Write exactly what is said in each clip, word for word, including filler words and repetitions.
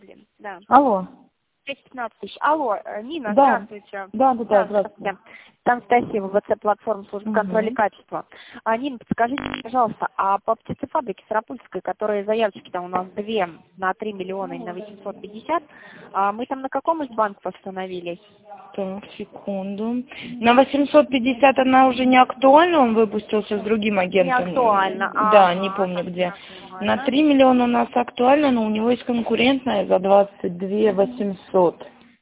блин, да. Алло. двести пятнадцать тысяч. Алло, э, Нина, Да. здравствуйте. Да, да, да, здравствуйте. Анастасия, вэ цэ платформа службы Мгм. контроля качества. А, Нина, подскажите, пожалуйста, а по птицефабрике Сарапульской, которые заявочки там у нас две на три миллиона и на восемьсот пятьдесят, а мы там на каком из банков остановились? Так, секунду. На восемьсот пятьдесят она уже не актуальна, он выпустился с другим Не агентом. актуально. Да, не Ага, помню так, не где. На актуально. три миллиона у нас актуально, но у него есть конкурентная за двадцать две восемьсот.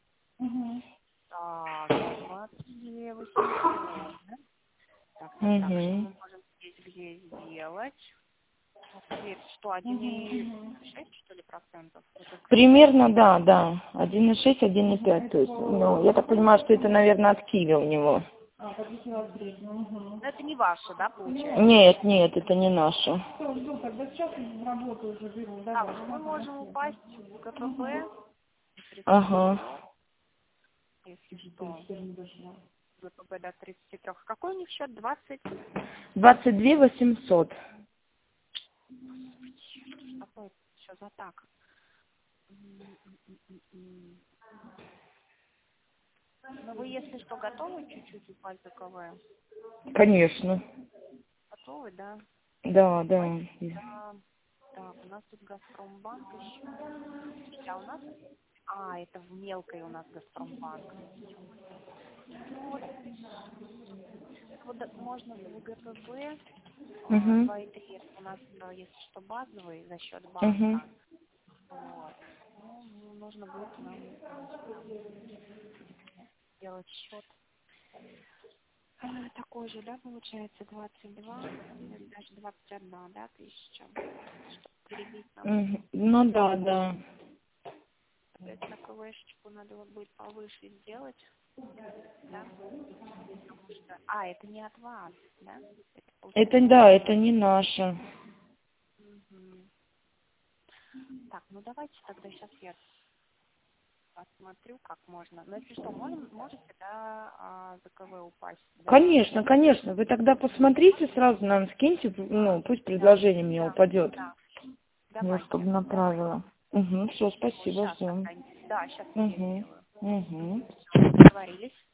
Так, двадцать две восемьсот. Так, так, так, что Угу. мы можем здесь где сделать? Теперь что, один и шесть, что ли, процентов? Вот это. Примерно, да, да. один и шесть, один и пять. То есть, ну, я так понимаю, что это, наверное, от Киви у него. Но это не ваше, да, получается? Нет, нет, это не наше. Так, ну мы можем упасть в гэ пэ бэ, Ага. если что. гэ пэ бэ до тридцати трёх. Какой у них счет? двадцать? двадцать две восемьсот. Какой еще за так? М, м, м, м, м. Ну вы, если что, готовы чуть-чуть упасть за ка вэ? Конечно. Готовы, да? Да, да. А, так, у нас тут Газпромбанк еще. Слушайте, а у нас... А, это в мелкой у нас Газпромбанк. Ну вот, вот да, можно в гэ пэ бэ а, Угу. два и три, это у нас, а, если что, базовый за счет Угу. банка. Вот. Ну, ну, нужно будет нам сделать счет. А, такой же, да, получается, двадцать два, или даже двадцать одна, да, тысяча, чтобы перебить нам. Угу. Ну да, да. Соответственно, ка вэ-шечку надо вот будет повыше сделать, да, потому что... А, это не от вас, да? Это Это получается... да, это не наше. Мгм. Так, ну давайте тогда сейчас я посмотрю, как можно. Но если что, можем, можете, да, а, за ка вэ упасть, да? Конечно, конечно. Вы тогда посмотрите, сразу нам скиньте, ну, пусть Да, предложение мне да, упадет. да. Я Давайте, чтобы давайте. направила. Угу, все, Вот спасибо, сейчас ждем. тогда. Да, сейчас я Угу. сделаю. Угу. Все, договорились.